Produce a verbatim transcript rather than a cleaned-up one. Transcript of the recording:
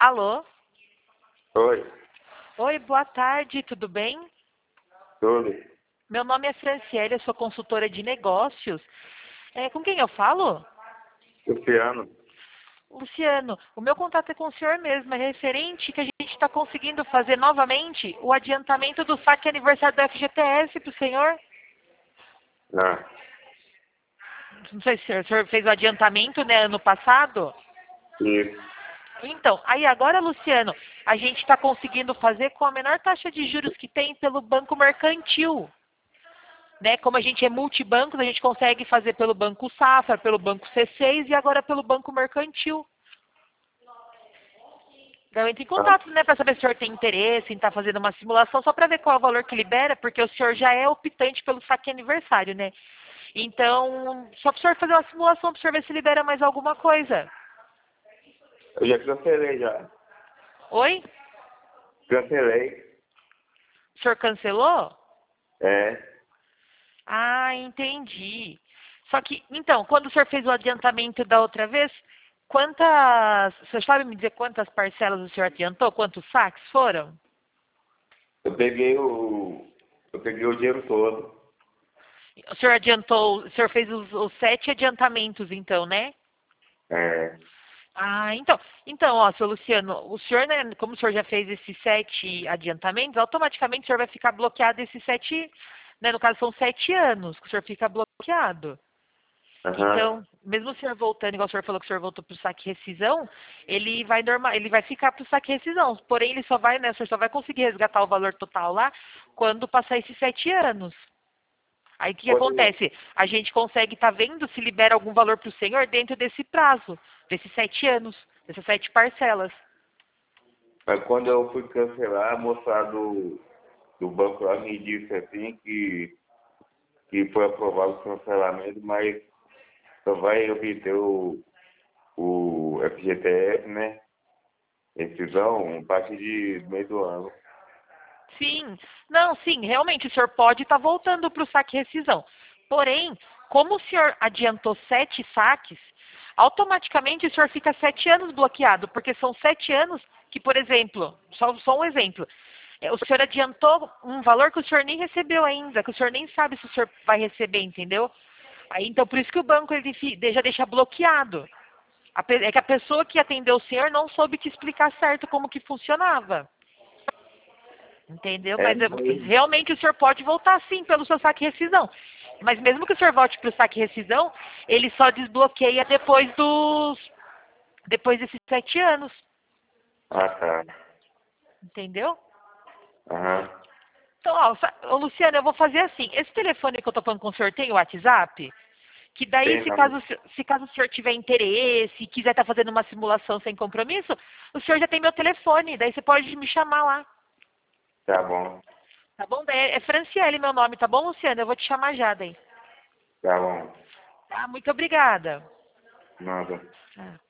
Alô? Oi, Oi, boa tarde, tudo bem? tudo. Meu nome é Franciele, eu sou consultora de negócios. É, com quem eu falo? Luciano. Luciano, o meu contato é com o senhor mesmo, é referente que a gente está conseguindo fazer novamente o adiantamento do saque aniversário do F G T S para o senhor. Ah, Não sei se o senhor, o senhor fez o adiantamento, né, ano passado. isso. Então, aí agora, Luciano, a gente está conseguindo fazer com a menor taxa de juros que tem pelo Banco Mercantil. Né? Como a gente é multibanco, a gente consegue fazer pelo Banco Safra, pelo Banco C seis e agora pelo Banco Mercantil. Eu entro em Ah, contato, né, para saber se o senhor tem interesse em estar fazendo uma simulação, só para ver qual é o valor que libera, porque o senhor já é optante pelo saque aniversário, né? Então, só para o senhor fazer uma simulação, para o senhor ver se libera mais alguma coisa. eu já cancelei já. Oi? Cancelei. O senhor cancelou? É. Ah, entendi. Só que, então, quando o senhor fez o adiantamento da outra vez, quantas. O senhor sabe me dizer quantas parcelas o senhor adiantou? Quantos saques foram? Eu peguei o. Eu peguei o dinheiro todo. O senhor adiantou, o senhor fez os, os sete adiantamentos, então, né? É. Ah, então, então, ó, seu Luciano, o senhor, né, como o senhor já fez esses sete adiantamentos, automaticamente o senhor vai ficar bloqueado esses sete, né, no caso são sete anos que o senhor fica bloqueado. Aham. Então, mesmo o senhor voltando, igual o senhor falou que o senhor voltou para o saque rescisão, ele vai normal, ele vai ficar para o saque rescisão. Porém, ele só vai, né, o senhor só vai conseguir resgatar o valor total lá quando passar esses sete anos. Aí o que, que Quando, acontece? A gente consegue estar vendo se libera algum valor para o senhor dentro desse prazo, desses sete anos, dessas sete parcelas. mas quando eu fui cancelar, a moça do, do banco lá me disse assim que, que foi aprovado o cancelamento, mas só vai obter o, o F G T S, né? Rescisão a partir de meio do ano. Sim, não, sim, realmente o senhor pode estar voltando para o saque rescisão. Porém, como o senhor adiantou sete saques, automaticamente o senhor fica sete anos bloqueado, porque são sete anos que, por exemplo, só, só um exemplo, é, o senhor adiantou um valor que o senhor nem recebeu ainda, que o senhor nem sabe se o senhor vai receber, entendeu? Aí, então, por isso que o banco ele fi- já deixa bloqueado. A pe- É que a pessoa que atendeu o senhor não soube te explicar certo como que funcionava. Entendeu? É, Mas eu- mas realmente o senhor pode voltar sim pelo seu saque rescisão. Mas mesmo que o senhor volte para o saque rescisão, ele só desbloqueia depois dos. Depois desses sete anos. ah, tá. Entendeu? Aham. Então, ó, sa- ô, Luciano, eu vou fazer assim. Esse telefone que eu tô falando com o senhor tem o WhatsApp? Que daí, Tem se não. caso, o se se caso o senhor tiver interesse e quiser estar fazendo uma simulação sem compromisso, o senhor já tem meu telefone. Daí você pode me chamar lá. Tá bom. Tá bom? Daí é é Franciele meu nome, tá bom, Luciano? Eu vou te chamar já daí. Tá bom. Tá? Muito obrigada. Nada. Ah.